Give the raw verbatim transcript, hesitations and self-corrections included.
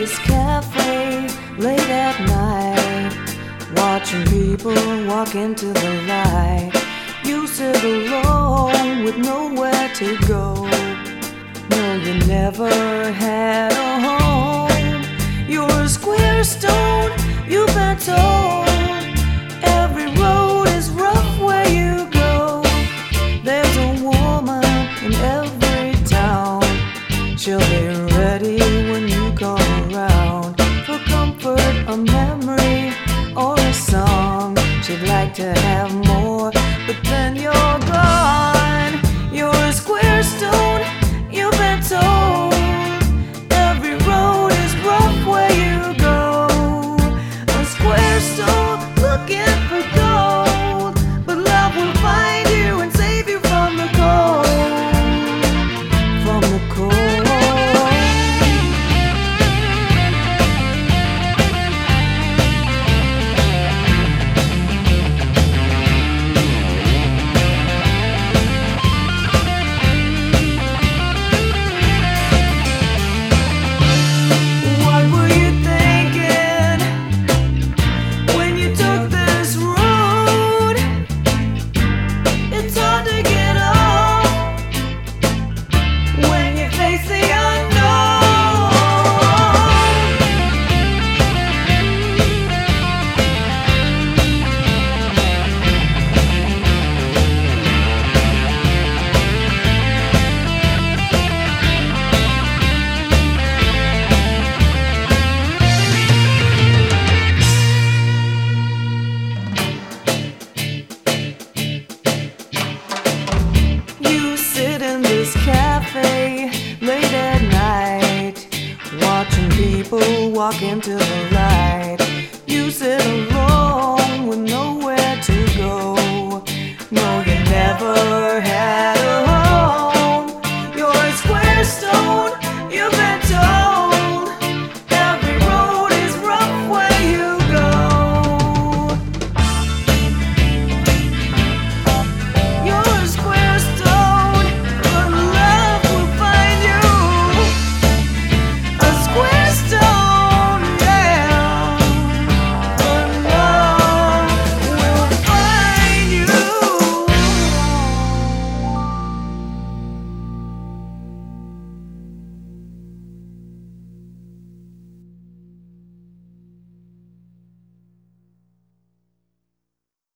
this cafe late at night, watching people walk into the light. You sit alone with nowhere to go. No, you never had a home. You're a square stone, you've been told. Every road is rough where you go. There's a woman in every town. She'll be ready when you come around. For comfort, a memory, or a song. She'd like to have more, but then you're gone. You're a square stone, you've been told. Every road is rough where you go. A square stone looking for gold, but love will find you and save you from the cold. From the cold. Cafe late at night, watching people walk into the light.